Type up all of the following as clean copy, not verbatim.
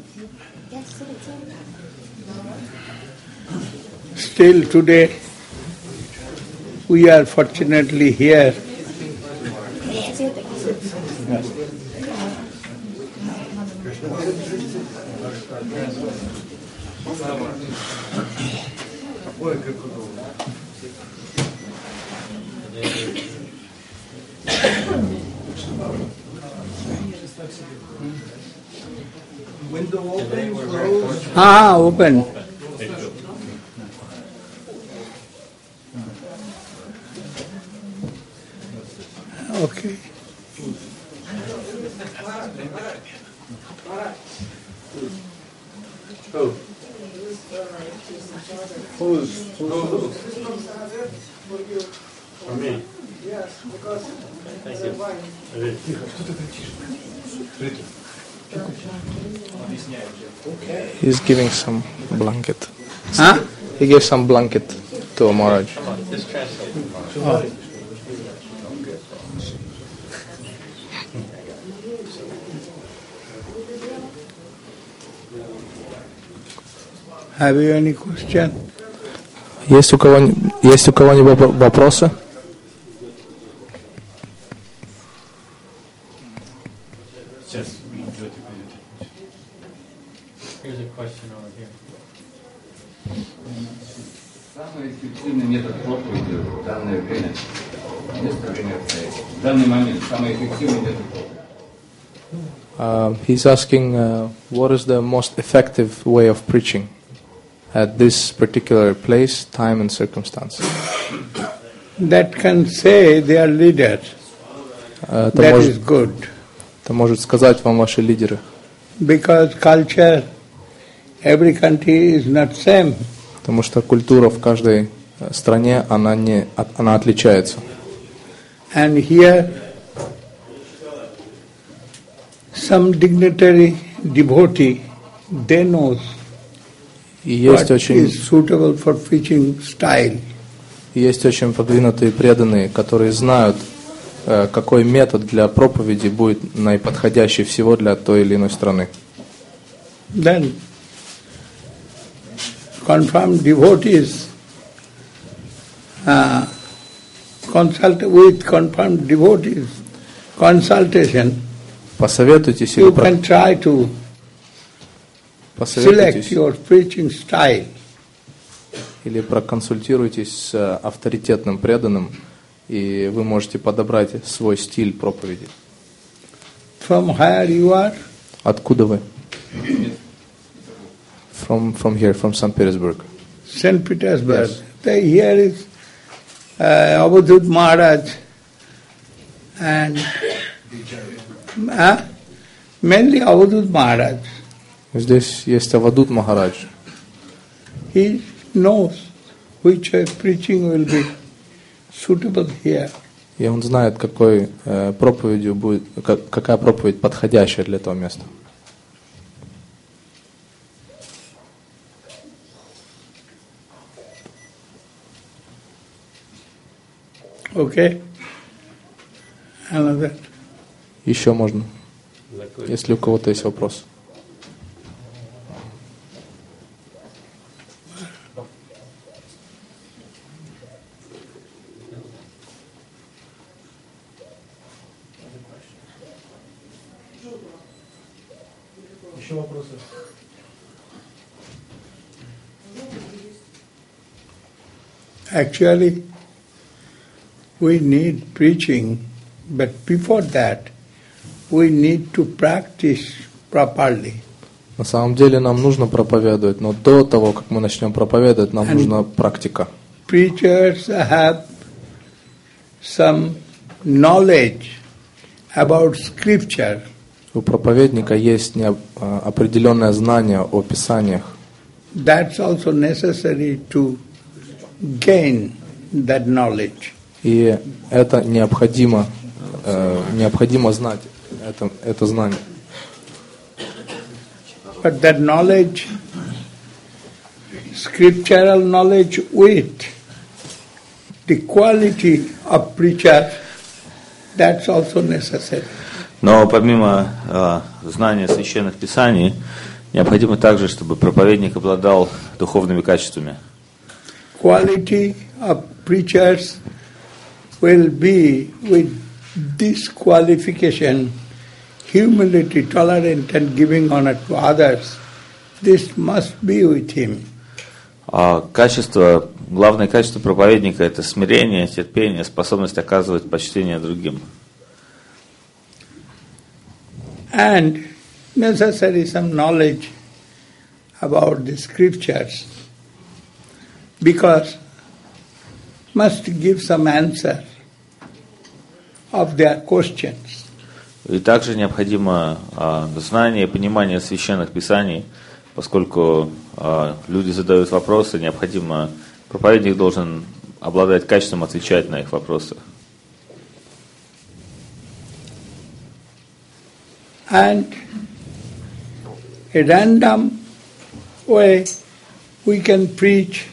Still today, we are fortunately here. Window open, closed? Open. Okay. Who's? For me. Yes, because Thank you. He's giving some blanket. Huh? He gave some blanket to Maharaj. Just translate. Oh. Have you any question? Есть у кого-нибудь вопросы? Here's a question over here. Самый эффективный метод проповеди в данное время, в данный момент, самый эффективный метод проповеди. He's asking what is the most effective way of preaching at this particular place, time and circumstance. That can say they are leaders. That is good. Это может сказать вам ваши лидеры. Because culture, every country is not same. Потому что культура в каждой стране, она отличается. And here, some dignitary devotee, they know what is suitable for preaching style. Есть очень продвинутые преданные, которые знают, какой метод для проповеди будет наиподходящий всего для той или иной страны. Then, confirmed devotees consult with confirmed devotees consultation. Посоветуйтесь you can try to select your preaching style. Или проконсультируйтесь с авторитетным преданным, и вы можете подобрать свой стиль проповеди. From where you are? Откуда вы? From here, from St. Petersburg. St. Petersburg. Yes. Here is Avadhut Maharaj and mainly Avadhut Maharaj. Здесь есть Авадут Махарадж. He knows which preaching will be suitable here. И он знает, какая проповедь подходящая для этого места. Okay. Another. Еще можно, если у кого-то есть вопрос. Еще вопросы? Actually, we need preaching, but before that, we need to practice properly. На самом деле нам нужно проповедовать, но до того, как мы начнем проповедовать, нам нужна практика. Preachers have some knowledge about scripture. У проповедника есть определенное знание о Писаниях. That's also necessary to gain that knowledge. И это необходимо знать, это знание. But that knowledge, scriptural knowledge with the quality of preacher, that's also necessary. Но помимо знания священных писаний, Необходимо также, чтобы проповедник обладал духовными качествами. Quality of preachers will be with this qualification, humility, tolerance and giving honor to others. This must be with him. Главное качество проповедника – это смирение, терпение, способность оказывать почтение другим. And necessary some knowledge about the scriptures, because must give some answer of their questions. И также необходимо знание и понимание священных писаний, поскольку люди задают вопросы, необходимо, проповедник должен обладать качеством отвечать на их вопросы. And a random way we can preach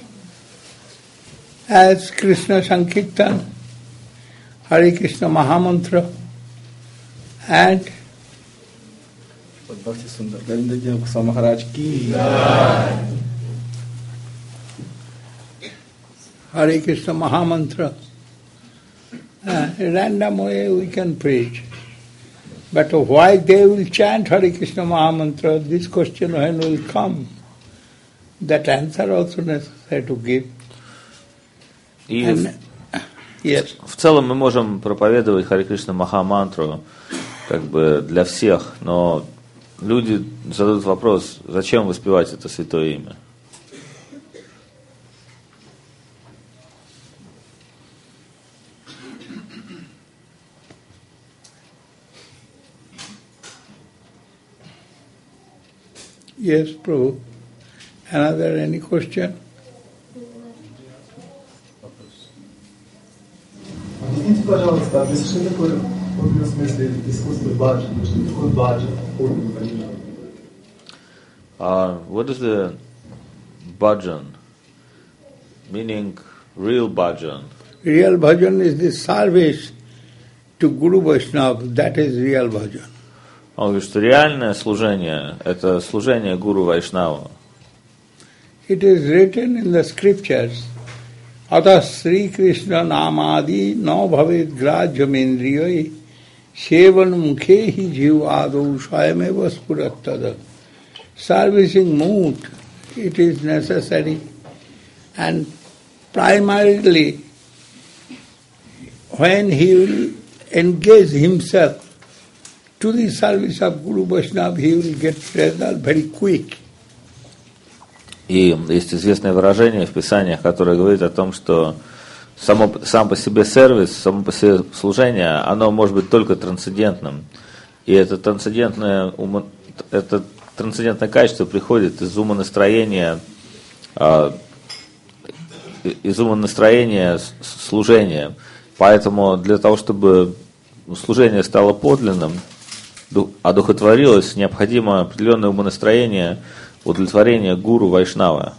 as Krishna Sankirtan, Hare Krishna Mahamantra, and Bhakti Sundar Govinda Ji Maharaj ki Hare Krishna Mahamantra. A random way we can preach. But why they will chant Hare Krishna Mahamantra, this question when will come? That answer also necessary to give. И Yes. в целом мы можем проповедовать Харе Кришна Махамантру как бы для всех, но люди задают вопрос, зачем воспевать это святое имя? Yes, Prabhu. Another any question? Объясните, пожалуйста, что такое в смысле искусство баджан? Что такое баджан? Не понимаю. What is the bhajan? Meaning real bhajan. Real bhajan is the service to Guru Vaishnava. That is real bhajan. Он говорит, что реальное служение – это служение Гуру Вайшнаву. It is written in the scriptures, Ata Sri Krishna Namadi no bhavet grajyam indriyai sevan mukhehi jivado swayameva spurattada. Servicing mood, it is necessary, and primarily when he will engage himself to the service of Guru Vaishnava, he will get result very quick. И есть известное выражение в Писаниях, которое говорит о том, что сам по себе сервис, само по себе служение, оно может быть только трансцендентным. И это трансцендентное качество приходит из умонастроения служения. Поэтому для того, чтобы служение стало подлинным, одухотворилось, необходимо определенное умонастроение, удовлетворение гуру Вайшнава.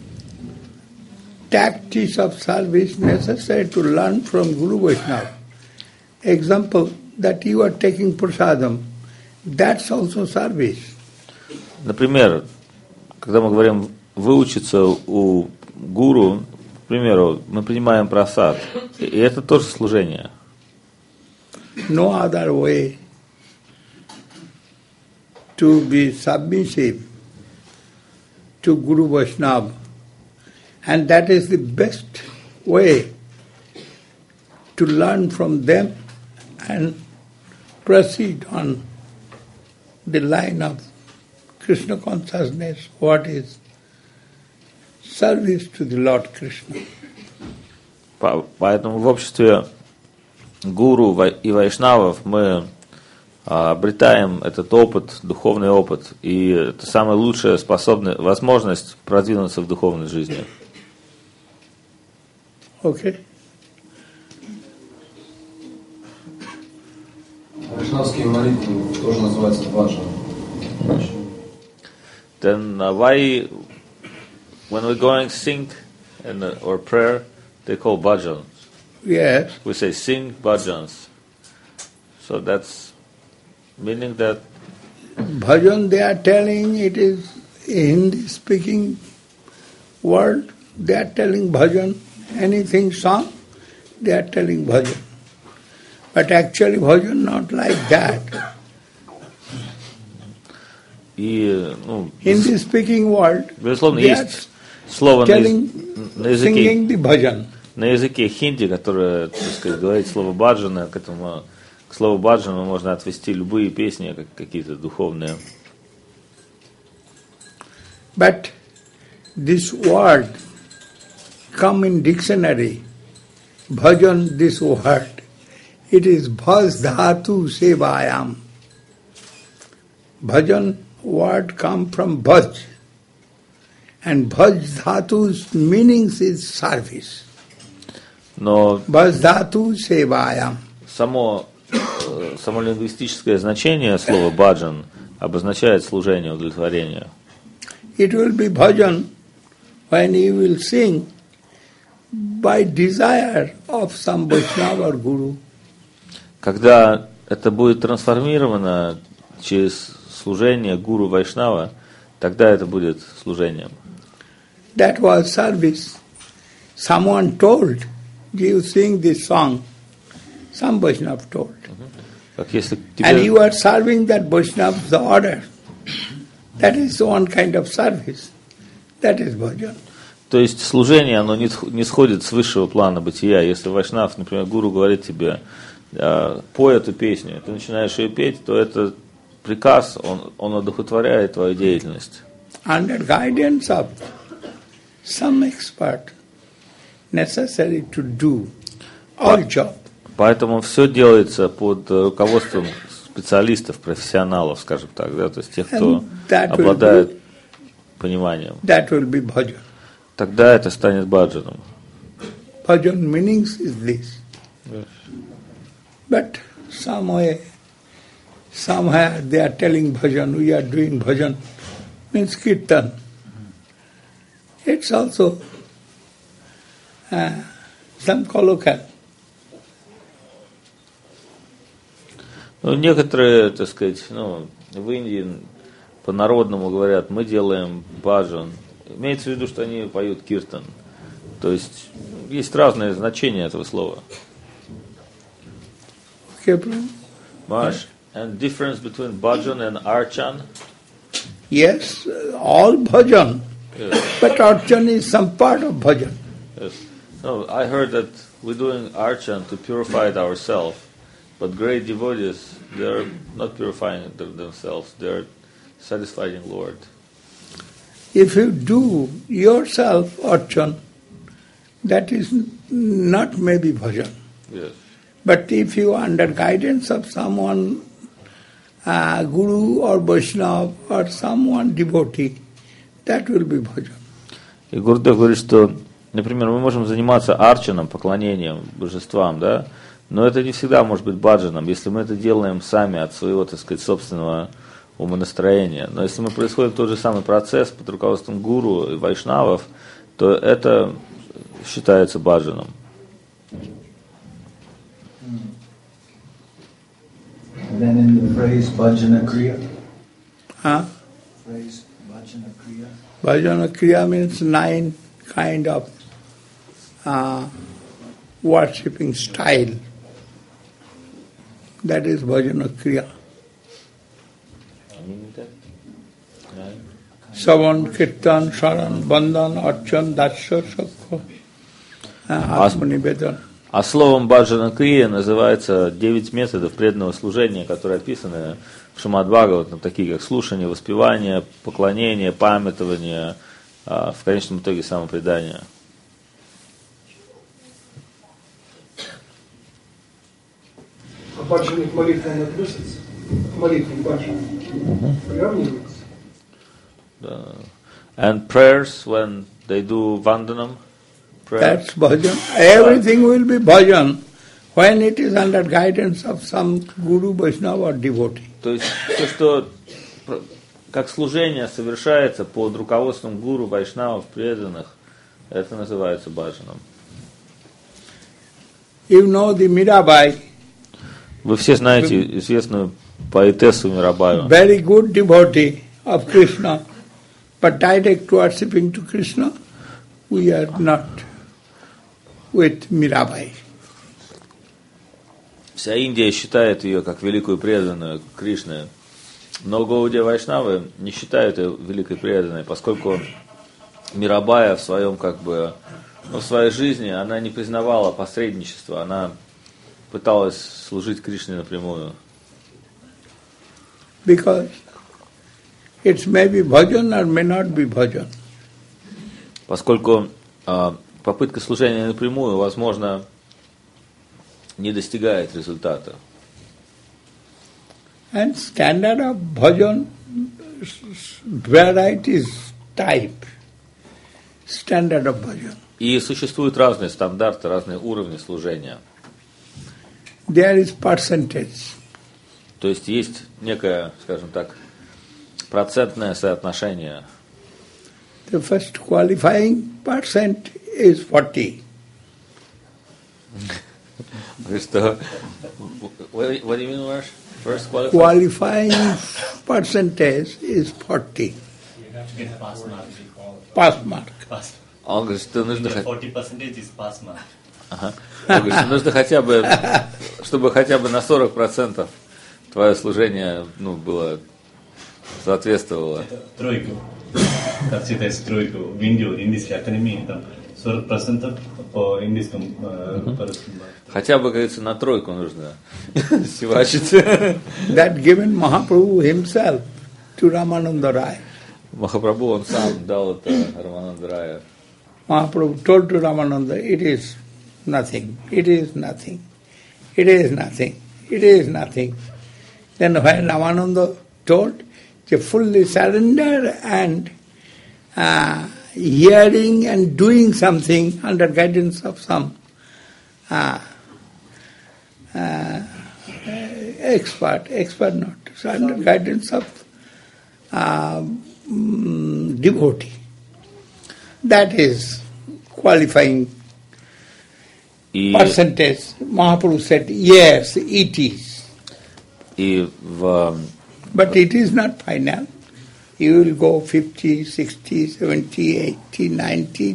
Tactics of service necessary to learn from Guru Vaishnava. Example, that you are taking prasadam, that's also service. Например, когда мы говорим выучиться у гуру, к примеру, мы принимаем прасад, и это тоже служение. No other way to be submissive to Guru Vaishnava, and that is the best way to learn from them and proceed on the line of Krishna consciousness, what is service to the Lord Krishna. Поэтому в обществе гуру и вайшнавов мы обретаем этот опыт, духовный опыт, и это самая лучшая возможность продвинуться в духовной жизни. Okay? Вайшнавские молитвы тоже называются баджан. Then why, when we're going sing or prayer, they call bhajans? Yes. We say sing bhajans. So that's meaning that Bhajan, they are telling it is Hindi-speaking world. They are telling bhajan, anything song, they are telling bhajan. But actually bhajan not like that. И, Hindi-speaking world, безусловно, they are есть слово telling, на языке, singing the bhajan. на языке хинди, которое, так сказать, говорит слово баджана, к слову баджана можно отвести любые песни, как какие-то духовные. But this word come in dictionary, bhajan, this word, it is bhaj dhatu sevayam. Bhajan word come from bhaj, and bhaj dhatu's meanings is service. Но Bhaj dhatu sevayam. само лингвистическое значение слова баджан обозначает служение, удовлетворение. It will be bhajan when you will sing by desire of some Vaishnava or Guru. Когда это будет трансформировано через служение гуру Вайшнава, тогда это будет служением. That was service. Someone told, you sing this song. Some Vaishnava told. Как если And тебе, you are serving that Vaishnava the order. That is one kind of service. That is bhajan. то есть служение, оно не сходит с высшего плана бытия. Если Вайшнав, например, гуру говорит тебе, пой эту песню, ты начинаешь ее петь, то это приказ, он одухотворяет твою деятельность. Under guidance of some expert, necessary to do all job. Поэтому все делается под руководством специалистов, профессионалов, скажем так, да, то есть тех, кто обладает пониманием. That will be bhajan. Тогда это станет баджаном. Bhajan meanings is this. But somewhere they are telling bhajan, we are doing bhajan, means kirtan. It's also some colloquial. Ну, некоторые, так сказать, в Индии по-народному говорят, мы делаем баджан. Имеется в виду, что они поют киртан. То есть есть разные значения этого слова. Okay, bro? Maharaj, and difference between bhajan and archan? Yes, all bhajan. Yes. But archan is some part of bhajan. Yes. No, I heard that we're doing archan to purify ourselves, but great devotees, they're not purifying themselves, they're satisfying Lord. If you do yourself archan, that is not maybe bhajan. Yes. But if you are under guidance of someone, Guru or Vaishnava or someone devotee, that will be bhajan. И Гурудев говорит, что, например, мы можем заниматься арчаном, поклонением божествам, да, но это не всегда может быть баджаном, если мы это делаем сами от своего, так сказать, собственного умонастроения. Но если мы происходит тот же самый процесс под руководством гуру и вайшнавов, то это считается баджаном. Then in the phrase Bhajana Kriya. Phrase Bhajana Kriya. Bhajana Kriya means 9 kind of worshipping style. That is Bhajana Kriya. Savan, Kirtan, Sharan, Bandhan, Archan, Darsha, Sakha, Atmanivedan. А словом баджана крия называется 9 методов преданного служения, которые описаны в Шримад-Бхагаватам, такие как слушание, воспевание, поклонение, памятование, в конечном итоге самопредание. А баджаны к молитвам относятся? К молитвам баджаны приравниваются? And prayers, when they do vandanam, That's bhajan. Everything will be bhajan when it is under guidance of some Guru, Vaishnava or devotee. То есть то, что как служение совершается под руководством гуру, вайшнавов, преданных, это называется баджаном. You know the Mirabai. Вы все знаете известную поэтессу Мирабаю. Very good devotee of Krishna, but direct worshipping to Krishna, we are not with Mirabai. Вся Индия считает ее как великую преданную Кришне, но Гаудия Вайшнавы не считают ее великой преданной, поскольку Мирабая в своем в своей жизни она не признавала посредничество, она пыталась служить Кришне напрямую. Because it may be bhajan or may not be bhajan. Поскольку попытка служения напрямую, возможно, не достигает результата. And standard of bhajan, varieties type, standard of bhajan. И существуют разные стандарты, разные уровни служения. There is percentage. То есть есть некое, скажем так, процентное соотношение. The first qualifying percent is 40. Что? What do you mean, Marsh? First Qualifying percentage is 40. You have to get pass mark to qualify. Pass mark. Pass. Он говорит, что нужно 40% is pass mark. Ага. Он говорит, что нужно хотя бы, чтобы хотя бы на 40% твое служение, было, соответствовало. Это тройку. Как считается тройку в Индийской академии, там 40% по индийскому Хотя бы, говорится, на тройку нужно сивачить. That given Mahaprabhu himself to Ramananda Rai. Махапрабху, он сам дал это Рамананда Рая. Mahaprabhu told to Ramananda, it is nothing, it is nothing, it is nothing, it is nothing. Then when Ramananda told, to fully surrender and hearing and doing something under guidance of some expert not, so under guidance of devotee. That is qualifying percentage. Mahaprabhu said, yes, it is. But it is not final. You will go 50, 60, 70, 80, 90,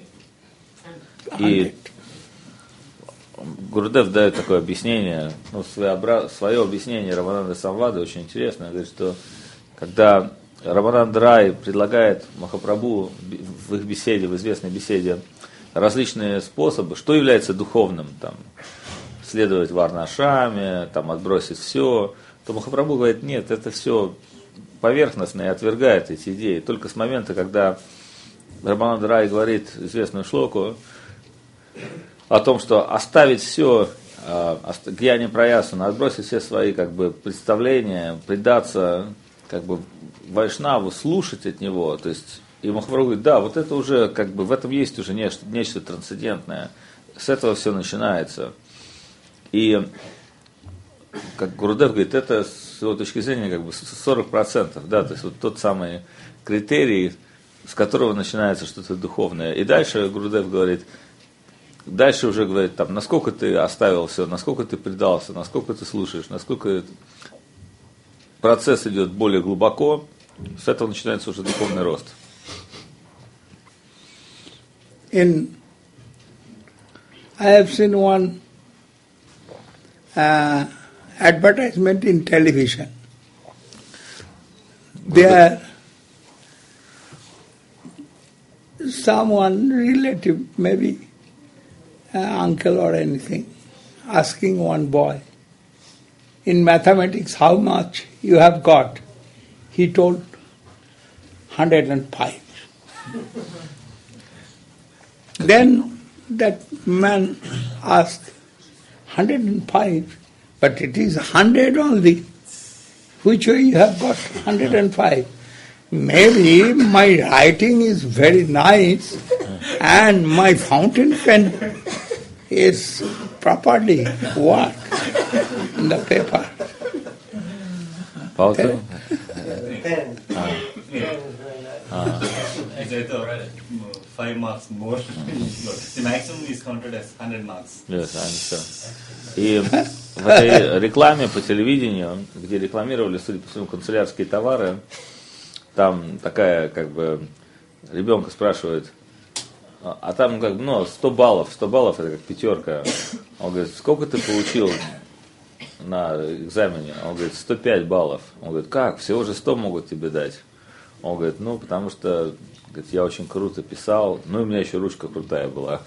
100. Гурудев дает такое объяснение, свое объяснение Рамананды Самвады очень интересное. Он говорит, что когда Рамананда Рай предлагает Махапрабху в их беседе, в известной беседе, различные способы, что является духовным, следовать варнашаме, отбросить все, то Махапрабху говорит, нет, это все поверхностно и отвергает эти идеи. Только с момента, когда Рамананда Рай говорит известную шлоку о том, что оставить все, гьяни праясана, отбросить все свои представления, предаться Вайшнаву, слушать от него, то есть, и Махапрабху говорит, да, вот это уже, в этом есть уже нечто трансцендентное, с этого все начинается. И, как Гурудев говорит, это, с его точки зрения, 40%, да, то есть, вот тот самый критерий, с которого начинается что-то духовное. И дальше Гурудев говорит, дальше уже говорит, насколько ты оставил все, насколько ты предался, насколько ты слушаешь, насколько процесс идет более глубоко, с этого начинается уже духовный рост. I have seen one advertisement in television. There, someone relative, maybe uncle or anything, asking one boy, in mathematics, how much you have got? He told 105. Then that man asked, 105, but it is 100 only. Which way you have got 105? Maybe my writing is very nice and my fountain pen is properly worked in the paper. 5 marks more. The maximum is counted as 100 marks. Yes, I understand. И в этой рекламе по телевидению, где рекламировали, судя по всему, канцелярские товары, там такая, как бы, ребенка спрашивает, а там, как бы, 100 баллов это как пятерка. Он говорит, сколько ты получил на экзамене? Он говорит, 105 баллов. Он говорит, как? Всего же 100 могут тебе дать. Он говорит, потому что, говорит, я очень круто писал, и у меня еще ручка крутая была.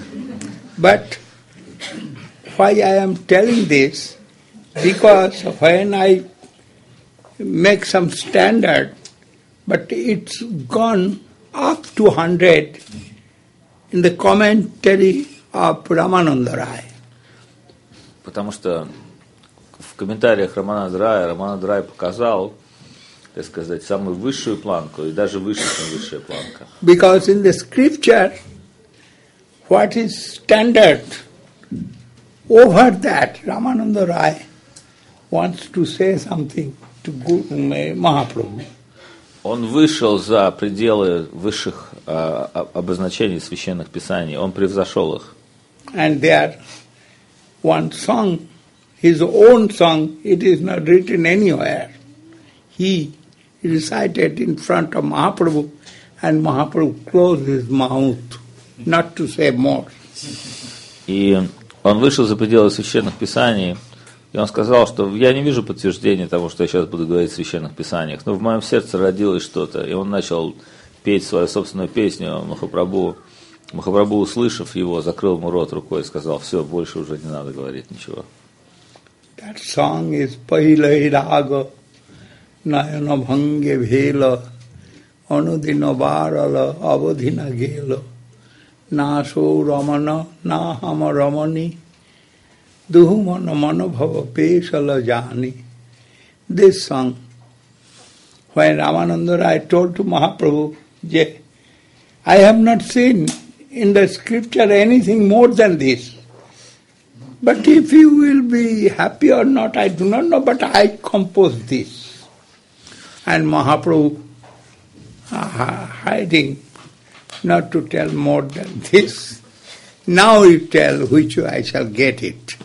But why I am telling this? Because when I make some standard, but it's gone up to 100 in the commentary of Ramananda Rai. Потому что в комментариях Рамананда Рай показал, так сказать, самую высшую планку, и даже выше, чем высшая планка. Because in the scripture, what is standard, over that, Ramananda Rai wants to say something to Mahaprabhu. Он вышел за пределы высших обозначений священных писаний, он превзошел их. And there, one song, his own song, it is not written anywhere. He recited in front of Mahaprabhu, and Mahaprabhu closed his mouth, not to say more. И он вышел за пределы священных писаний, и он сказал, что я не вижу подтверждения того, что я сейчас буду говорить в священных писаниях, но в моем сердце родилось что-то. И он начал петь свою собственную песню Махапрабху. Махапрабху, услышав его, закрыл ему рот рукой и сказал, все, больше уже не надо говорить ничего. That song is Pahilai Raga Nayana Bhange Vela Anudina Varala Avadhina Gela Naso Ramana Nahama Ramani Duhumana Manabhava Pesala Jani. This song, when Ramananda Rai told to Mahaprabhu, I have not seen in the scripture anything more than this. But if you will be happy or not, I do not know, but I composed this. And Mahaprabhu hiding not to tell more than this. Now you tell which way I shall get it.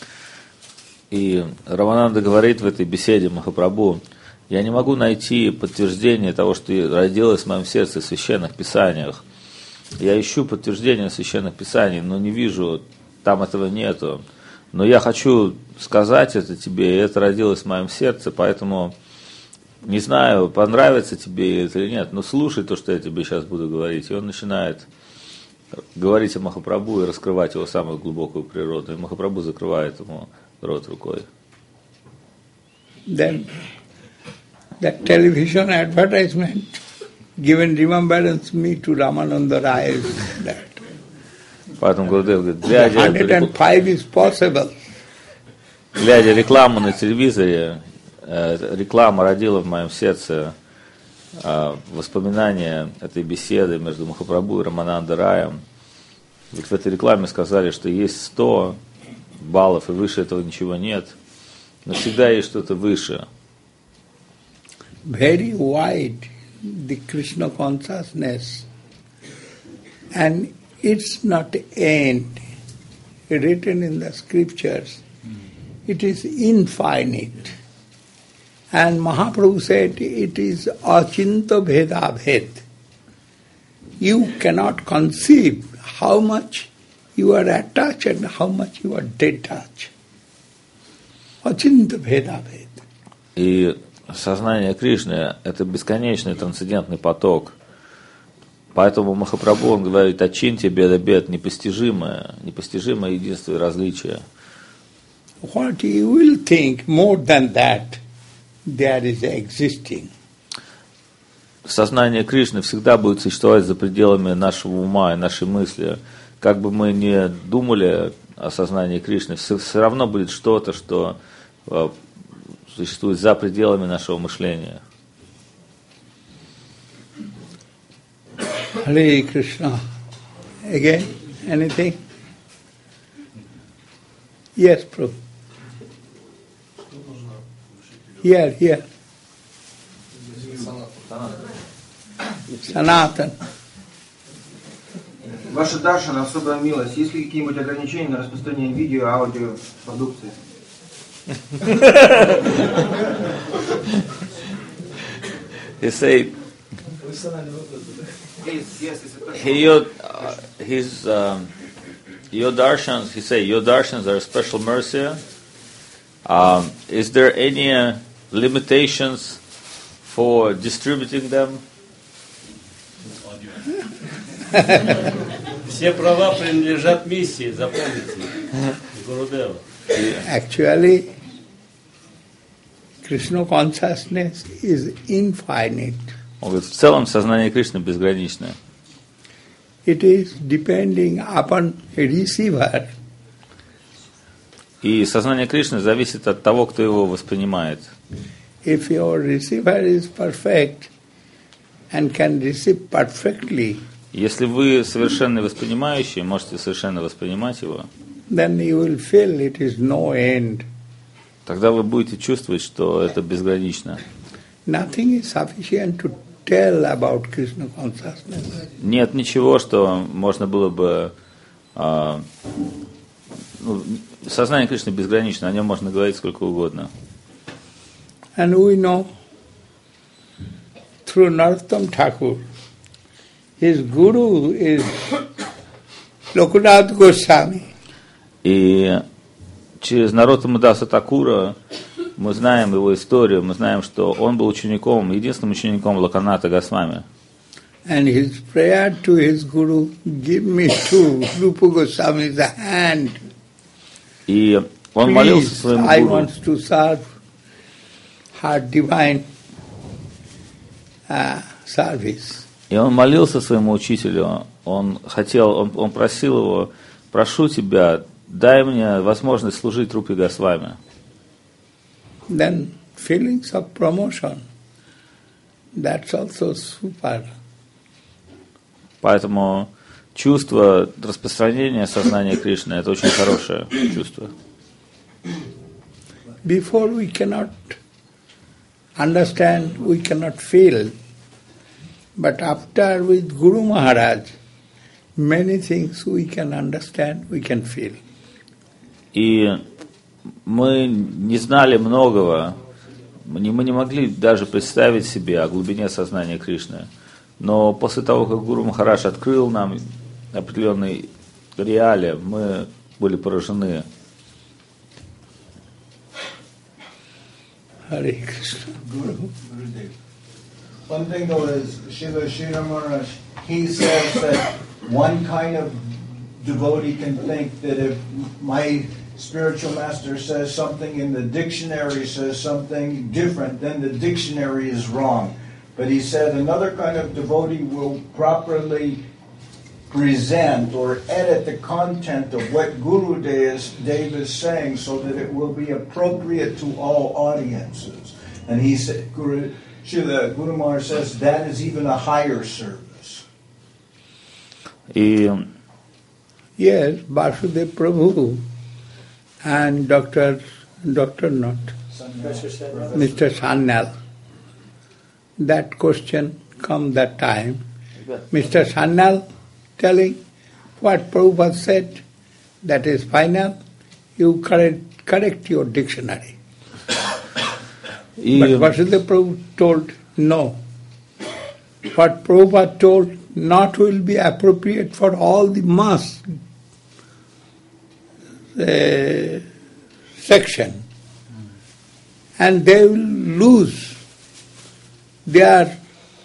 И Рамананда говорит в этой беседе Махапрабху, я не могу найти подтверждение того, что родилось в моем сердце в священных писаниях. Я ищу подтверждение в священных писаниях, но не вижу, там этого нету. Но я хочу сказать это тебе, и это родилось в моем сердце, поэтому не знаю, понравится тебе это или нет, но слушай то, что я тебе сейчас буду говорить. И он начинает говорить о Махапрабху и раскрывать его самую глубокую природу. И Махапрабху закрывает ему рот рукой. Then that television advertisement given remembrance me to Ramananda Rai is that. Поэтому Гурудев говорит, 105 is possible. Глядя рекламу на телевизоре, реклама родила в моем сердце воспоминания этой беседы между Махапрабху и Рамананда Раем. Ведь в этой рекламе сказали, что есть 100 баллов, и выше этого ничего нет. Но всегда есть что-то выше. Very wide the Krishna consciousness, and it's not end written in the scriptures. It is infinite. And Mahaprabhu said it is achinta bheda bhed. You cannot conceive how much you are attached and how much you are detached. Achinta bheda bhed. И сознание Кришны – это бесконечный трансцендентный поток. Поэтому Махапрабху, он говорит, ачинти беда бед, непостижимое единство и различие. What you will think more than that, there is existing. Сознание Кришны всегда будет существовать за пределами нашего ума и нашей мысли. Как бы мы ни думали о сознании Кришны, все равно будет что-то, что существует за пределами нашего мышления. Hare Krishna. Again, anything? Yes, Prabhu. Here. Sanatan. Ваша даршана, особая милость. Есть ли какие-нибудь ограничения на распространение видео, аудио, продукции? He said, your darshans, he said, your darshans are a special mercy. Is there any limitations for distributing them? Все права принадлежат миссии, запомните, Гурудева. Actually, Krishna consciousness is infinite. Он говорит, в целом сознание Кришны безграничное. It is depending upon a receiver. И сознание Кришны зависит от того, кто его воспринимает. If your receiver is perfect and can receive perfectly, если вы совершенный воспринимающий, можете совершенно воспринимать его, then you will feel it is no end. Тогда вы будете чувствовать, что это безгранично. Nothing is sufficient to tell about Krishna consciousness. Нет ничего, что можно было бы... сознание Кришны безгранично, о нем можно говорить сколько угодно. And we know through Narottam Thakur, his guru is Lokunath Goswami. И через Нароттама Даса Такура мы знаем его историю, мы знаем, что он был учеником, единственным учеником Локаната Госвами. And his prayer to his guru, give me to Rupa Goswami's hand. И он молился своему I гуру. want to serve her divine service. И он молился своему учителю, он просил его, прошу тебя, дай мне возможность служить Рупе Госвами. Then feelings of promotion, that's also super. Поэтому чувство распространения сознания Кришны – это очень хорошее чувство. Before we cannot understand, we cannot feel. But after with Guru Maharaj, many things we can understand, we can feel. И мы не знали многого, мы не могли даже представить себе о глубине сознания Кришны. Но после того, как Гуру Махарадж открыл нам определенные реалии, мы были поражены. Hare Krishna. Gurudev. One thing though is, Srila Maharaj, he says that one kind of devotee can think that if my spiritual master says something and the dictionary says something different, then the dictionary is wrong. But he said another kind of devotee will properly present or edit the content of what Gurudev is saying so that it will be appropriate to all audiences. And he said, Guru Maharaj says that is even a higher service. Yes, Vasudev Prabhu and Mr. Sanyal. That question come that time. Mr. Sanyal telling what Prabhupada said, that is final, you correct your dictionary. But Vasudev Prabhu told no. What Prabhupada told not will be appropriate for all the mass section. And they will lose their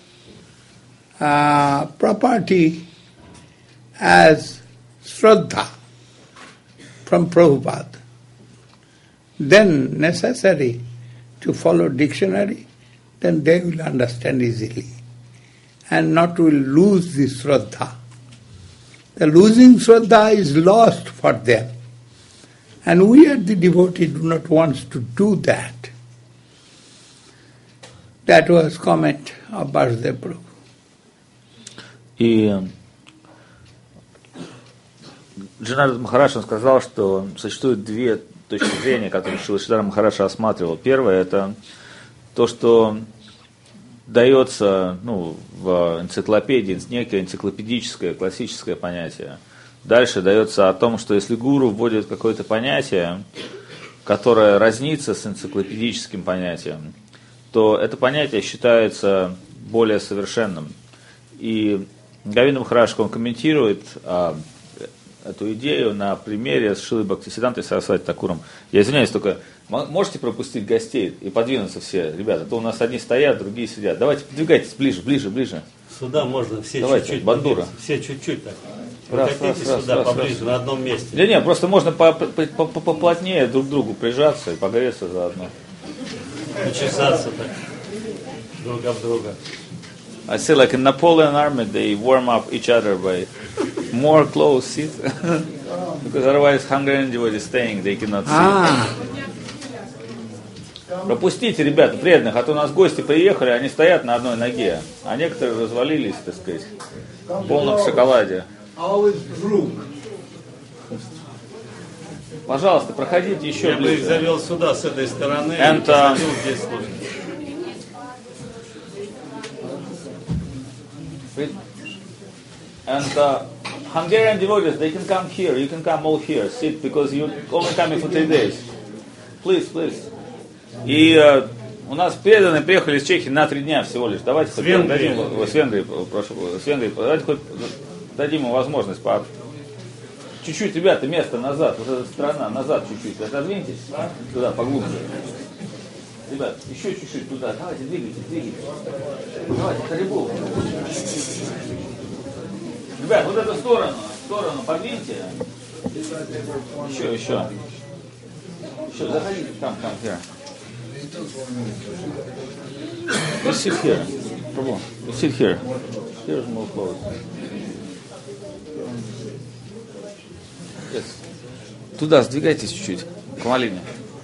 property as Shraddha from Prabhupada. Then necessary to follow dictionary, then they will understand easily and not will lose the Shraddha. The losing Shraddha is lost for them. And we at the devotee do not want to do that. That was comment of Vasudev Prabhu. И Джанард Махарадж сказал, что существует две точки зрения, которые Шрила Махарадж рассматривал. Первое – это то, что дается в энциклопедии некое энциклопедическое, классическое понятие. Дальше дается о том, что если гуру вводит какое-то понятие, которое разнится с энциклопедическим понятием, то это понятие считается более совершенным. И Говинда Махарадж, он комментирует эту идею на примере с Шрилой Бхактисидантой Сарасвати Такуром. Я извиняюсь, только можете пропустить гостей и подвинуться все, ребята, а то у нас одни стоят, другие сидят. Давайте подвигайтесь ближе. Сюда можно все давайте, чуть-чуть. бандура. Все чуть-чуть так. Хотите сюда поближе, на одном месте. Не, просто можно поплотнее друг к другу прижаться и погреться заодно. Почесаться так, друг об друга. I say like in Napoleon army, they warm up each other by more close seats. Because otherwise Hungarian devotees staying, they cannot see. Пропустите, ребята, преданных, а то у нас гости приехали, они стоят на одной ноге, а некоторые развалились, так сказать, в полном шоколаде. Пожалуйста, проходите еще ближе. Я бы их завел сюда, с этой стороны, и посадил здесь слушать. And Hungarian devotees, they can come here, you can come all here, sit, because you're only coming for 3 days. Please. И у нас преданные приехали из Чехии на 3 дня всего лишь. Давайте хоть дадим, с Венгрии, давайте хоть дадим ему возможность чуть-чуть, ребята, место назад, вот эта страна, назад чуть-чуть, отодвиньтесь, туда, поглубже. Ребят, еще чуть-чуть туда, давайте, двигайтесь. Давайте, Харибул. Ребят, вот эту сторону подвиньте. Еще, заходите, там, here. You sit here. You sit here. Here's more close. Yes. Туда сдвигайтесь чуть-чуть, к Малине.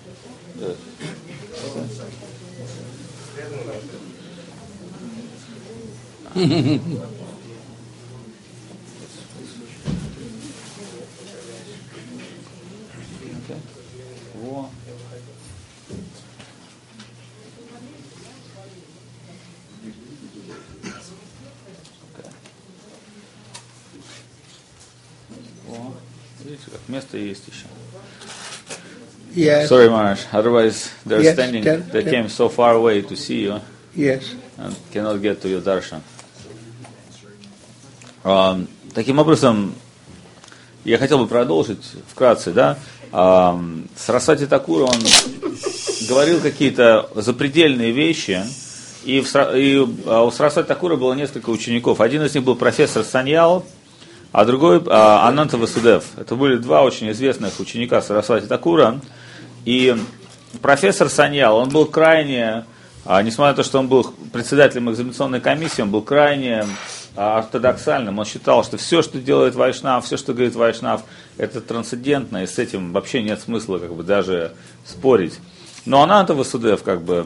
Видите, как место есть еще. Yes. Sorry, Maharaj. Otherwise, they're Yes, standing. They came so far away to see you. Yes. And cannot get to your darshan. Таким образом, я хотел бы продолжить вкратце, да. Сарасвати Такур, он говорил какие-то запредельные вещи, и у Сарасвати Такура было несколько учеников. Один из них был профессор Саньял, а другой Ананта Васудев. Это были 2 очень известных ученика Сарасвати Такура. И профессор Саньял, он был крайне, несмотря на то, что он был председателем экзаменационной комиссии, он был крайне ортодоксальным. Он считал, что все, что делает Вайшнав, все, что говорит Вайшнав, это трансцендентно, и с этим вообще нет смысла даже спорить. Но Ананта Васудев,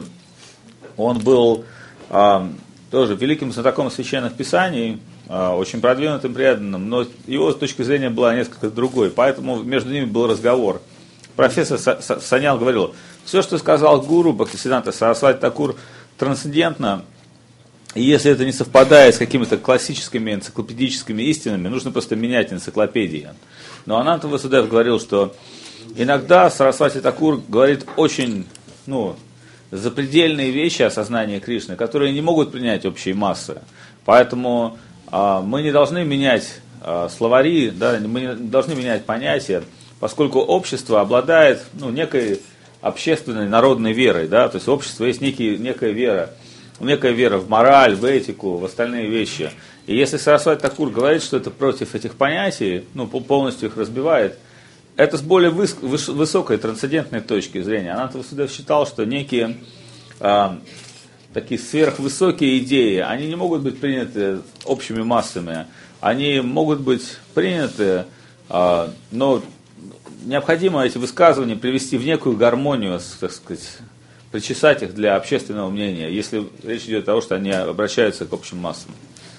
он был тоже великим знатоком священных писаний, очень продвинутым преданным, но его точка зрения была несколько другой, поэтому между ними был разговор. Профессор Саньял говорил, все, что сказал гуру Бхактисиданта Сарасвати Такур, трансцендентно, и если это не совпадает с какими-то классическими энциклопедическими истинами, нужно просто менять энциклопедии. Но Ананта Васудев говорил, что иногда Сарасвати Такур говорит очень запредельные вещи о сознании Кришны, которые не могут принять общие массы. Поэтому мы не должны менять словари, да, мы не должны менять понятия, поскольку общество обладает некой общественной народной верой. Да, то есть общество есть некая вера в мораль, в этику, в остальные вещи. И если Сарасвати Такур говорит, что это против этих понятий, полностью их разбивает, это с более высокой трансцендентной точки зрения. Ананта Васудев считал, что некие такие сверхвысокие идеи, они не могут быть приняты общими массами. Они могут быть приняты, но необходимо эти высказывания привести в некую гармонию, так сказать, причесать их для общественного мнения, если речь идет о том, что они обращаются к общим массам.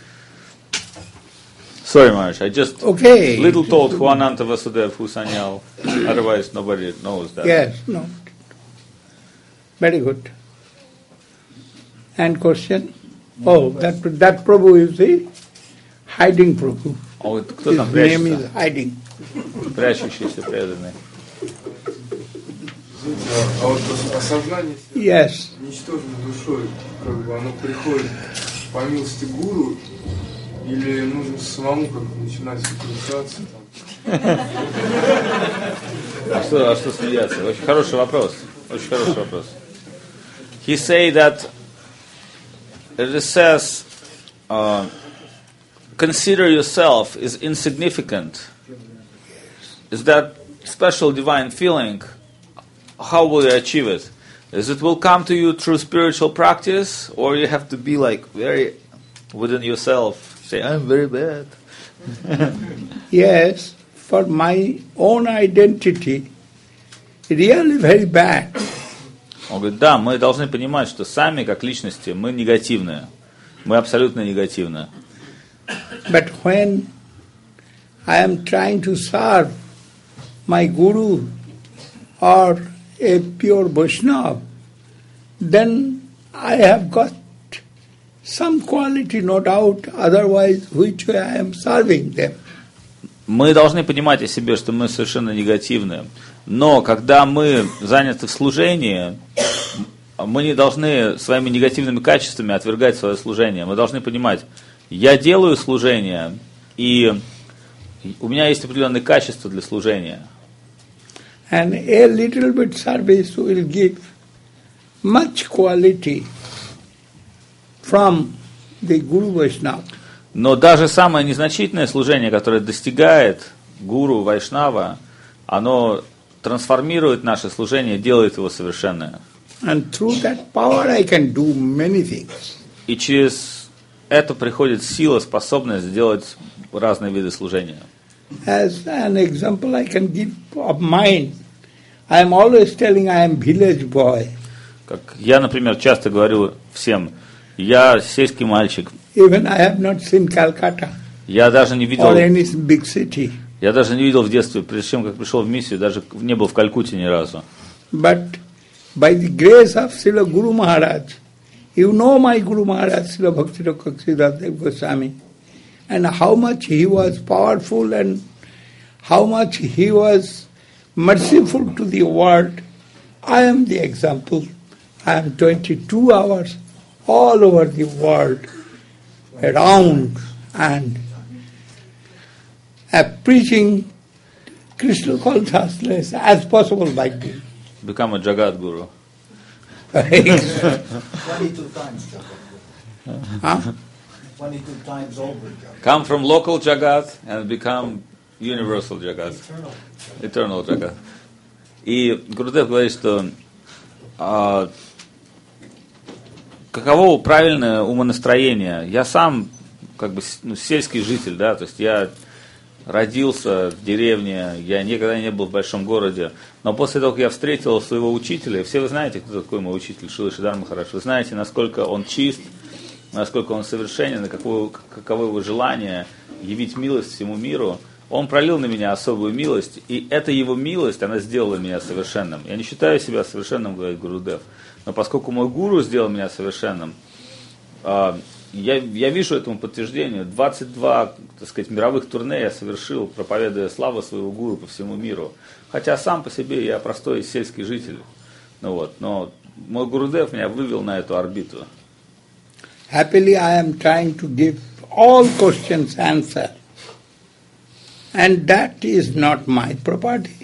Sorry, Maharaj, I just little told who Ananta Vasudev, who Sanyal, otherwise nobody knows that. Yes, no. Very good. And question? Oh, that Prabhu, you see? Hiding Prabhu. Он говорит, кто His там name is прячется? hiding. Прячущийся преданный. А вот осознание Yes. ничтожной душой, как бы оно приходит по милости гуру, или нужно самому как-то начинать включаться там? А что смеяться? Очень хороший вопрос. Очень хороший вопрос. He say that it says consider yourself is insignificant. Is that special divine feeling? How will you achieve it? Is it will come to you through spiritual practice, or you have to be like very within yourself, say, I'm very bad? Yes, for my own identity, really very bad. Он говорит, да, мы должны понимать, что сами, как личности, мы негативные. Мы абсолютно негативные. But when I am trying to serve my guru or a pure Vaishnava, then I have got some quality, no doubt, otherwise which way I am serving them. Мы должны понимать о себе, что мы совершенно негативные. Но когда мы заняты в служении, мы не должны своими негативными качествами отвергать свое служение. Мы должны понимать, я делаю служение, и у меня есть определенные качества для служения. And a little bit service will give much quality from the Guru Vaishnava. Но даже самое незначительное служение, которое достигает гуру Вайшнава, оно трансформирует наше служение, делает его совершенное. And through that power I can do many things. И через это приходит сила, способность сделать разные виды служения. As an example I can give of mine, I am always telling I am village boy. Как я, например, часто говорю всем, я сельский мальчик. Even I have not seen Calcutta Я даже не видел, or any big city. я даже не видел в детстве, прежде чем как пришел в миссию, даже не был в Калькутте ни разу. But by the grace of Srila Guru Maharaj, you know my Guru Maharaj, Srila Bhakti-Siddhanta Dev Goswami, and how much he was powerful and how much he was merciful to the world. I am the example. I am 22 hours all over the world, around, and preaching Krishna consciousness as possible by me. Become a Jagat Guru. 22 times. Huh? 22 times over. Come from local Jagat and become universal Jagat. Eternal Jagat. И Гурудев говорит, что каково правильное умонастроение. Я сам как бы сельский житель, да, то есть я родился в деревне, я никогда не был в большом городе, но после того, как я встретил своего учителя, все вы знаете, кто такой мой учитель, Шрила Шридар Махарадж, вы знаете, насколько он чист, насколько он совершенен, каково его желание явить милость всему миру. Он пролил на меня особую милость, и эта его милость, она сделала меня совершенным. Я не считаю себя совершенным, говорит Гурудев, но поскольку мой гуру сделал меня совершенным, я вижу этому подтверждение. 22, так сказать, мировых турне я совершил, проповедуя славу своего гуру по всему миру. Хотя сам по себе я простой сельский житель. Но мой Гурудев меня вывел на эту орбиту. Happily I am trying to give all questions answer. And that is not my property.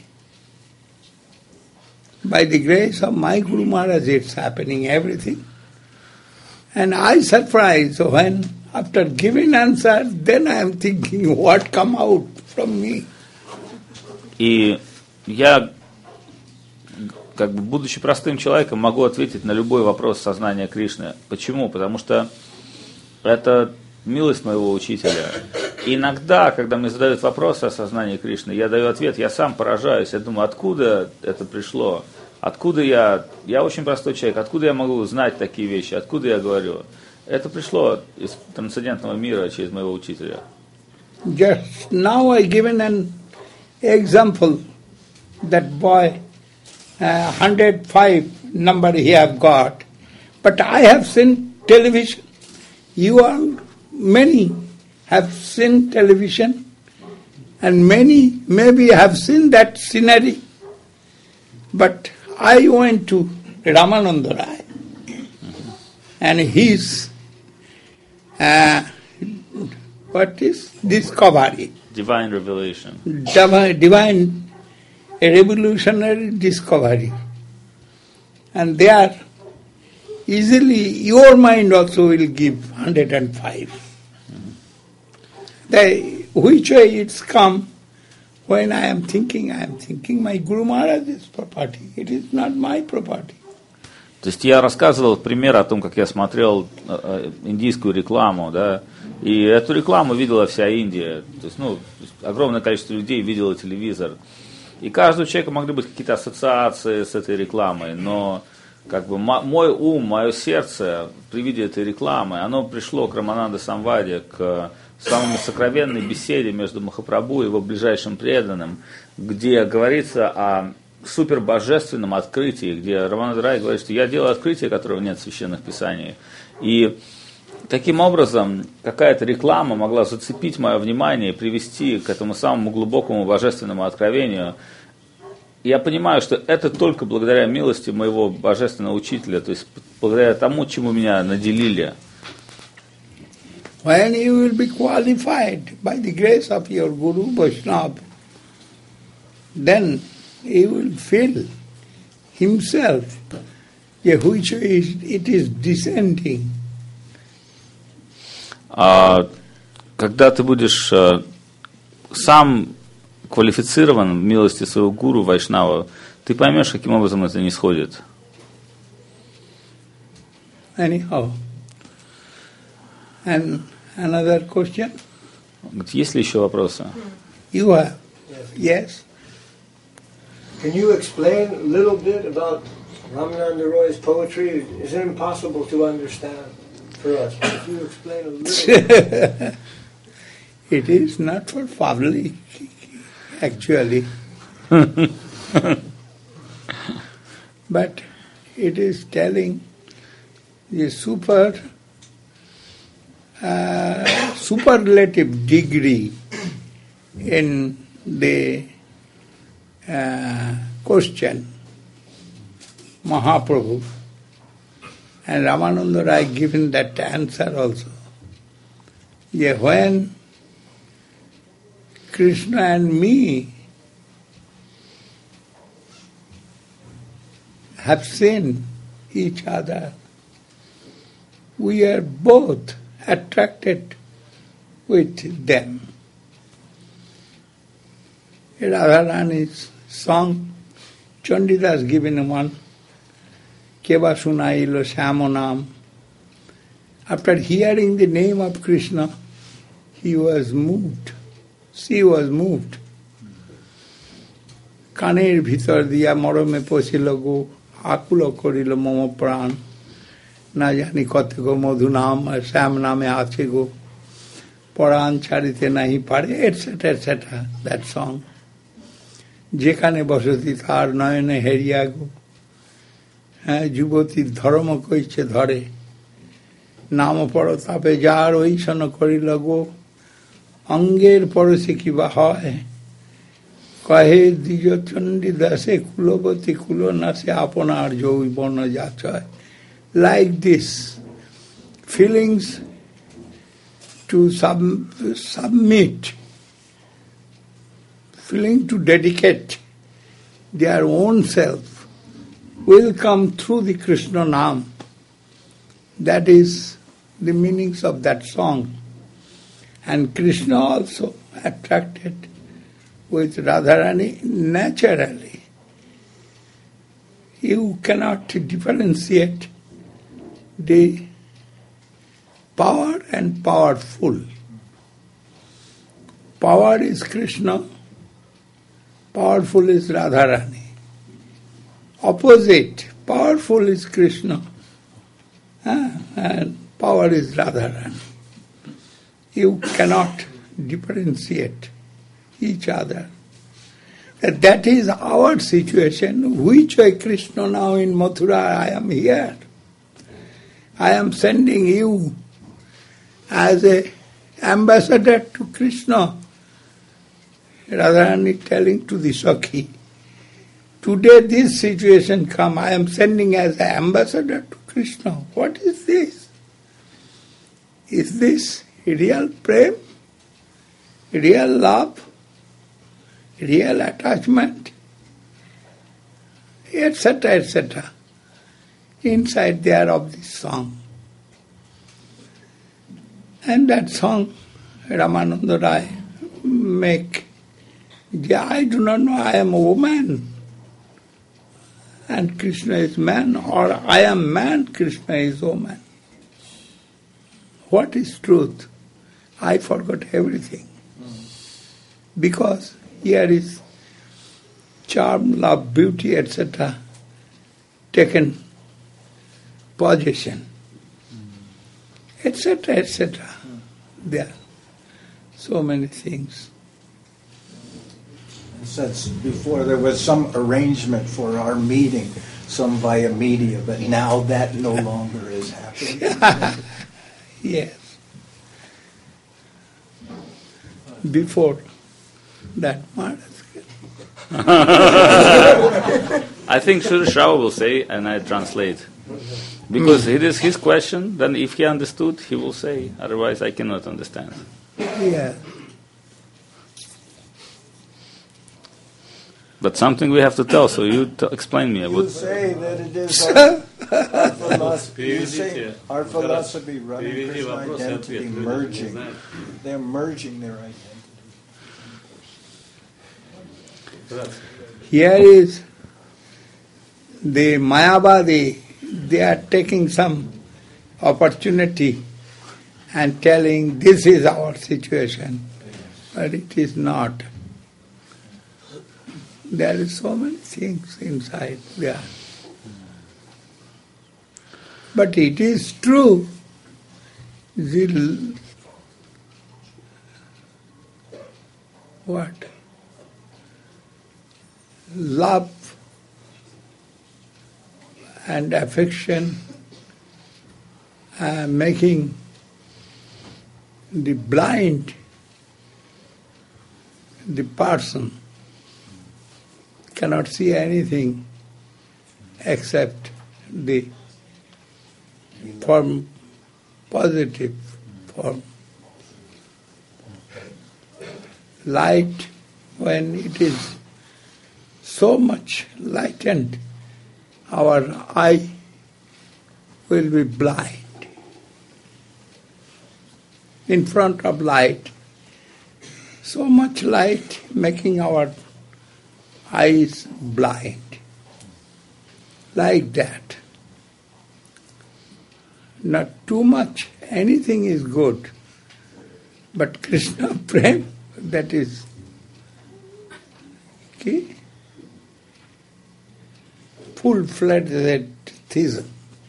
By the grace of my Guru Maharaj it's happening, everything. And I surprised when after giving answer, then I am thinking what come out from me. И я, как бы, будучи простым человеком, могу ответить на любой вопрос сознания Кришны. Почему? Потому что это милость моего учителя. И иногда, когда мне задают вопросы о сознании Кришны, я даю ответ, я сам поражаюсь, я думаю, откуда это пришло? Откуда я очень простой человек, откуда я могу знать такие вещи, откуда я говорю? Это пришло из трансцендентного мира через моего учителя. Just now I given an example, that boy, 105 number he have got, but I have seen television, You all, many have seen television, and many maybe have seen that scenery. But I went to Ramananda Rai, and his what is discovery? Divine revelation. Divine revolutionary discovery. And there, easily your mind also will give 105. Which way it's come, when I am thinking my Guru Maharaj's property. It is not my property. То есть я рассказывал пример о том, как я смотрел индийскую рекламу, да, и эту рекламу видела вся Индия. То есть, огромное количество людей видело телевизор. И каждого человека могли быть какие-то ассоциации с этой рекламой, но как бы мой ум, мое сердце при виде этой рекламы, оно пришло к Рамананда Самваде, к самой сокровенной беседе между Махапрабху и его ближайшим преданным, где говорится о супербожественном открытии, где Рамананда Рай говорит, что я делаю открытие, которого нет в священных писаниях. И таким образом какая-то реклама могла зацепить мое внимание и привести к этому самому глубокому божественному откровению. И я понимаю, что это только благодаря милости моего божественного учителя, то есть благодаря тому, чему меня наделили. When you will be qualified by the grace of your Guru Vaishnava, then he will feel himself which it is descending. Когда ты будешь сам квалифицирован в милости своего гуру Вайшнава, ты поймешь, каким образом это не сходит. Anyhow. And another question? Есть ли еще вопросы? You have. Yes. Can you explain a little bit about Ramananda Roy's poetry? Is it impossible to understand for us? But if you explain a little It is not for public, actually. But it is telling the superlative degree in the question, Mahaprabhu. And Ramananda Rai given that answer also. Yeah, when Krishna and me have seen each other, we are both attracted with them. Radharani's song, Chandidas given one, Keva Sunailo Shamonam. After hearing the name of Krishna, he was moved. She was moved. Kaner bhitor diya morome pochilo go, akulo korilo momo pran, na jani kote go madhu naam, Sham name ache go, paran charite nahi pare, etc., etc., that song. যেখানে বসতি তার নয়নে হেরিয়া গো, হ্যাঁ যুবতীর ধর্ম কইছে ধরে, নাম পরতাপে যার ঐশন করিল গো, অঙ্গের পরশে কিবা হয়, কহে দ্বিজ চণ্ডী দাসে কুলবতী কুলনাশে আপনার যৌবন যাচয়. Like this, feelings to submit, feeling to dedicate their own self will come through the Krishna Naam. That is the meanings of that song. And Krishna also attracted with Radharani naturally. You cannot differentiate the power and powerful. Power is Krishna, powerful is Radharani. Opposite, powerful is Krishna, and power is Radharani. You cannot differentiate each other. That is our situation. Which way Krishna now in Mathura, I am here. I am sending you as a ambassador to Krishna. Radharani telling to the Sakhi, today this situation come, I am sending as an ambassador to Krishna. What is this? Is this real prem? Real love? Real attachment? Etc., etc. Inside there of this song. And that song, Ramananda Rai make, I do not know, I am a woman and Krishna is man, or I am man, Krishna is woman. What is truth? I forgot everything. Because here is charm, love, beauty, etc. taken possession, etc., etc. There are so many things. Since before there was some arrangement for our meeting, some via media, but now that no longer is happening. Yes. Before that I think Sri Shrava will say, and I translate. Because it is his question, then if he understood, he will say. Otherwise, I cannot understand. Yeah. But something we have to tell, so you explain me. You say that it is our philosophy. You say our philosophy running Krishna identity merging. They're merging their identity. Here is the Mayavadi, they are taking some opportunity and telling this is our situation, but it is not. There is so many things inside there. But it is true, love and affection making the blind, the person cannot see anything except the form, positive form. Light, when it is so much lightened, our eye will be blind. In front of light, so much light making our eyes blind. Like that. Not too much, anything is good. But Krishna Prem, that is key. Full-fledged theism.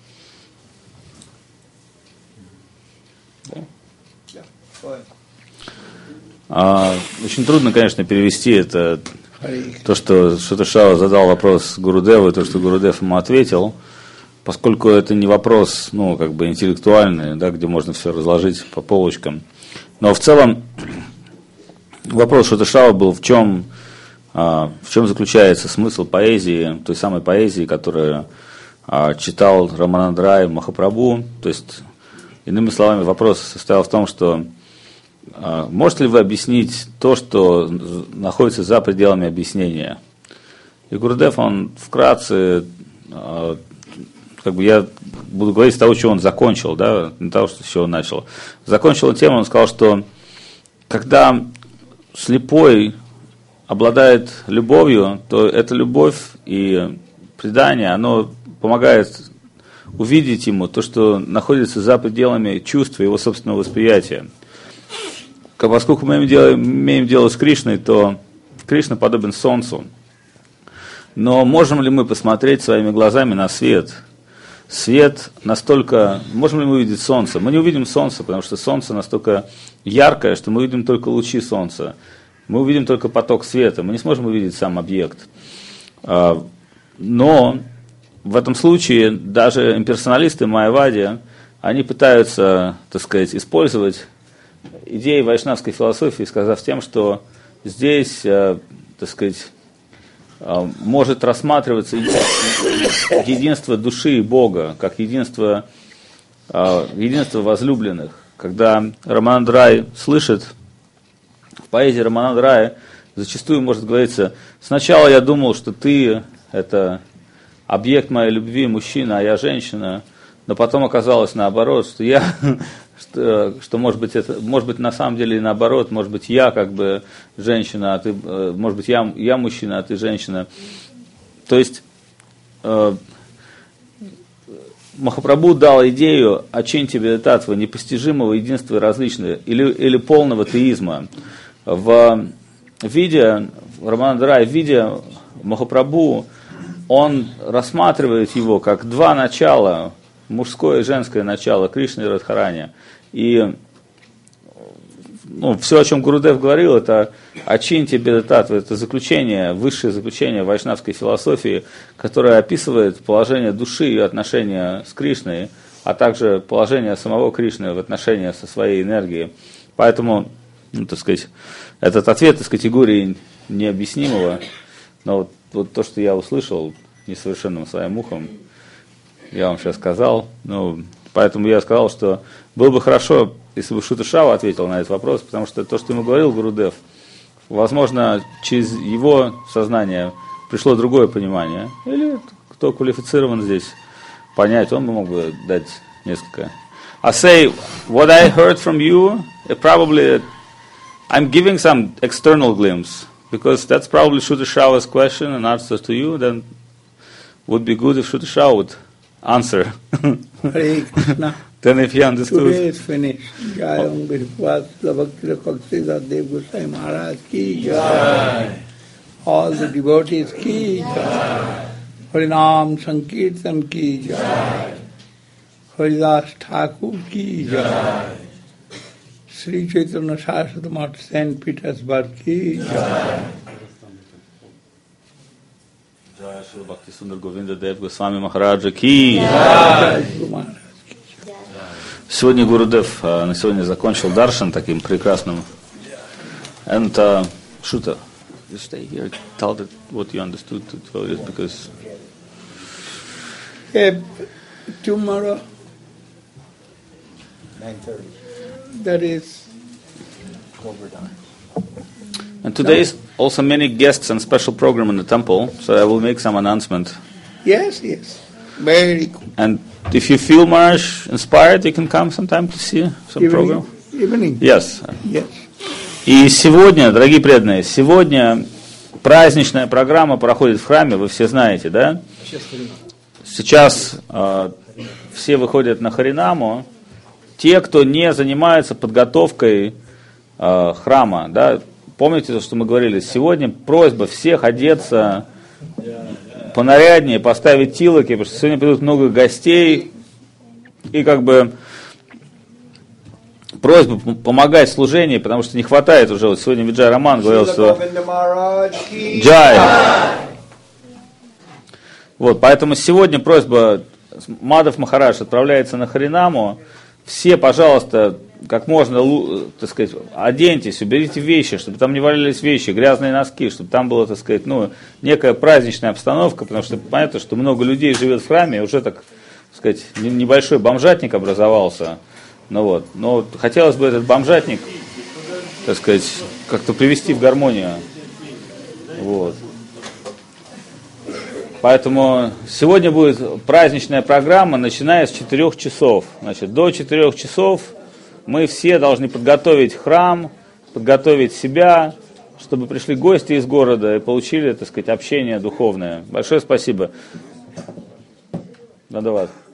Очень трудно, конечно, перевести это, то, что Шуташава задал вопрос Гурудеву, и то, что Гурудев ему ответил, поскольку это не вопрос, интеллектуальный, да, где можно все разложить по полочкам. Но в целом вопрос Шуташава был в чем заключается смысл поэзии, той самой поэзии, которую читал Рамананда Рай Махапрабху. То есть, иными словами, вопрос состоял в том, что можете ли вы объяснить то, что находится за пределами объяснения? И Гурудев, он вкратце, я буду говорить с того, что он закончил, да, не того, с чего он начал. Закончил тему, он сказал, что когда слепой обладает любовью, то эта любовь и предание, оно помогает увидеть ему то, что находится за пределами чувства его собственного восприятия. Поскольку мы имеем дело с Кришной, то Кришна подобен солнцу. Но можем ли мы посмотреть своими глазами на свет? Свет настолько... Можем ли мы увидеть солнце? Мы не увидим солнце, потому что солнце настолько яркое, что мы увидим только лучи солнца. Мы увидим только поток света. Мы не сможем увидеть сам объект. Но в этом случае даже имперсоналисты Майявади, они пытаются, так сказать, использовать идеи вайшнавской философии, сказав тем, что здесь, так сказать, может рассматриваться единство души и Бога, как единство возлюбленных. Когда Рамананда Рай слышит, в поэзии Рамананда Рая зачастую может говориться: сначала я думал, что ты – это объект моей любви, мужчина, а я женщина, но потом оказалось наоборот, что я, что может быть на самом деле и наоборот, может быть я как бы женщина, а ты, может быть я мужчина, а ты женщина. То есть Махапрабху дал идею Ачинти Ведататва, непостижимого единства и различного, или полного теизма. В Рамананда Рай, в виде Махапрабху, он рассматривает его как два начала, мужское и женское начало, Кришны и Радхарани. И все, о чем Гурудев говорил, это Ачинти Бедататва, это заключение, высшее заключение вайшнавской философии, которое описывает положение души и отношения с Кришной, а также положение самого Кришны в отношении со своей энергией. Поэтому, так сказать, этот ответ из категории необъяснимого, но вот то, что я услышал несовершенным своим ухом, я вам сейчас сказал. Поэтому я сказал, что было бы хорошо, если бы Шута Шава ответил на этот вопрос, потому что то, что ему говорил Гурудев, возможно, через его сознание пришло другое понимание. Или кто квалифицирован здесь понять, он мог бы дать несколько. I say, what I heard from you, probably I'm giving some external glimpse, because that's probably Shuta Shava's question and answer to you, then would be good if Shuta Shava would answer. Hare Krishna. Then if he understood. Today is finished. Jayam Vishwas Bhakti Kaksida Dev Gosai Maharaj ki jai. All the devotees ki jai. Harinam Sankirtan ki jai. Haridas Thakur ki jai. Sri Chaitanya Saraswati Math St. Petersburg ki jai. Jai Shri Bhakti Sundar Govinda Dev Goswami Maharaja ki. Сегодня Гурудев на сегодня закончил даршан таким прекрасным. And Shuta, you stay here, tell that what you understood to devotees, because tomorrow 9:30. That is. And today is also many guests and special program in the temple, so I will make some announcement. Yes. Very good. And if you feel Maharaj inspired, you can come sometime to see some program. Evening. Yes. Yes. И сегодня, дорогие преданные, сегодня праздничная программа проходит в храме, вы все знаете, да? Сейчас все выходят на Харинаму. Те, кто не занимается подготовкой храма, да, помните то, что мы говорили, сегодня просьба всех одеться понаряднее, поставить тилоки, потому что сегодня придут много гостей, и как бы просьба помогать в служении, потому что не хватает уже, вот сегодня Виджай Роман говорил, что Джай. Вот, поэтому сегодня просьба, Мадхав Махарадж отправляется на Харинаму, все, пожалуйста, как можно, так сказать, оденьтесь, уберите вещи, чтобы там не валялись вещи, грязные носки, чтобы там была, так сказать, некая праздничная обстановка, потому что понятно, что много людей живет в храме, и уже, так сказать, небольшой бомжатник образовался. Но хотелось бы этот бомжатник, так сказать, как-то привести в гармонию. Вот. Поэтому сегодня будет праздничная программа, начиная с 4 часов. Значит, до 4 часов мы все должны подготовить храм, подготовить себя, чтобы пришли гости из города и получили, так сказать, общение духовное. Большое спасибо. Надо вас.